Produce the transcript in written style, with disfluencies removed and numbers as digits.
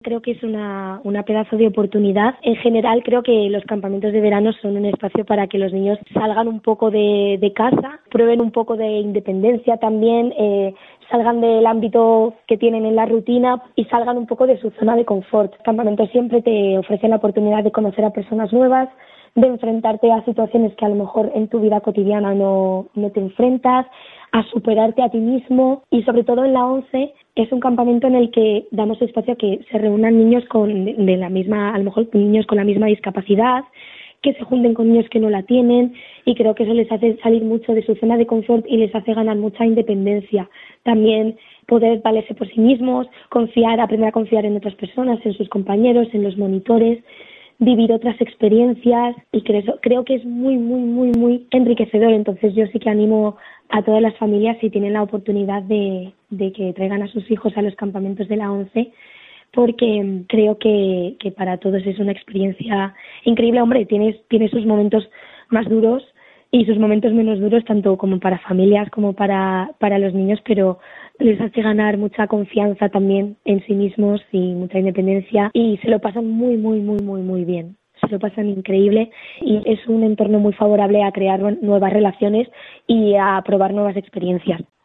Creo que es una pedazo de oportunidad. En general, creo que los campamentos de verano son un espacio para que los niños salgan un poco de casa, prueben un poco de independencia también, salgan del ámbito que tienen en la rutina y salgan un poco de su zona de confort. Los campamentos siempre te ofrecen la oportunidad de conocer a personas nuevas, de enfrentarte a situaciones que a lo mejor en tu vida cotidiana no te enfrentas, a superarte a ti mismo, y sobre todo en la ONCE es un campamento en el que damos espacio a que se reúnan niños de la misma, a lo mejor niños con la misma discapacidad, que se junten con niños que no la tienen, y creo que eso les hace salir mucho de su zona de confort y les hace ganar mucha independencia. También poder valerse por sí mismos, aprender a confiar en otras personas, en sus compañeros, en los monitores, vivir otras experiencias, y creo que es muy, muy, muy, muy enriquecedor. Entonces yo sí que animo a todas las familias, si tienen la oportunidad, de que traigan a sus hijos a los campamentos de la ONCE, porque creo que para todos es una experiencia increíble. Hombre, tiene sus momentos más duros y sus momentos menos duros, tanto como para familias como para los niños, pero les hace ganar mucha confianza también en sí mismos y mucha independencia, y se lo pasan muy, muy, muy, muy, muy bien. Se lo pasan increíble y es un entorno muy favorable a crear nuevas relaciones y a probar nuevas experiencias.